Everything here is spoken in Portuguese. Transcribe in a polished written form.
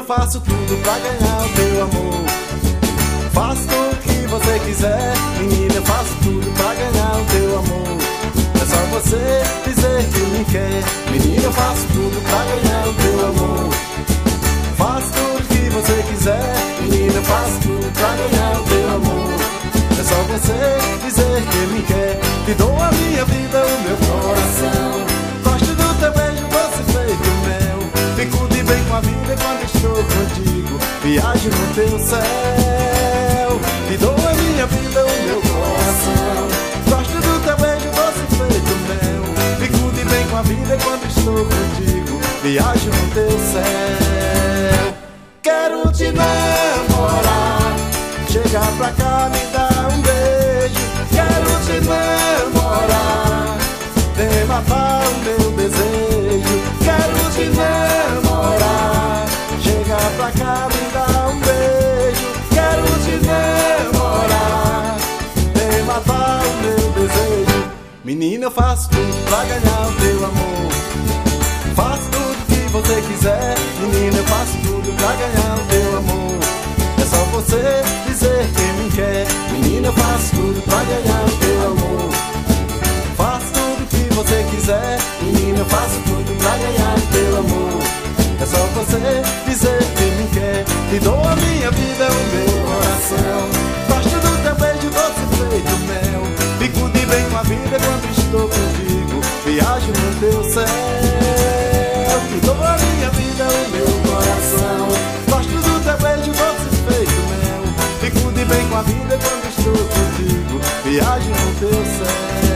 faço tudo pra ganhar o teu amor. Faço tudo o que você quiser, menina, eu faço tudo pra ganhar o teu amor. É só você dizer que me quer, menina, eu faço tudo pra ganhar o teu amor. Faço tudo o que você quiser, menina, eu faço tudo pra ganhar o teu amor. É só você dizer que me quer, te dou a minha vida, o meu coração. Gosto do teu beijo, doce feito mel. Fico de bem com a vida quando estou contigo, viajo no teu céu. Te dou a minha vida, o meu coração. Gosto do teu beijo, doce feito mel. Fico de bem com a vida quando estou contigo, viajo no teu céu. Quero te namorar, chega pra cá, me dá um beijo. Quero te namorar, vem matar o meu desejo. Quero te namorar, chega pra cá, me dá um beijo. Quero te namorar, vem matar o meu desejo. Menina, eu faço tudo pra ganhar o teu amor. Faço tudo que você quiser, menina, eu faço tudo pra ganhar o teu amor. É só você dizer que me quer, menina, eu faço tudo pra ganhar o teu amor. Faço tudo que você quiser, menina, eu faço tudo pra ganhar o teu amor. É só você dizer que me quer, te dou a minha vida, o meu coração. Gosto do teu beijo, doce feito mel. Fico de bem com a vida quando estou contigo, viajo no teu céu. Te dou a minha vida, o meu coração. Gosto do teu beijo, doce feito mel. Fico de bem com a vida quando estou contigo, viajo no teu céu.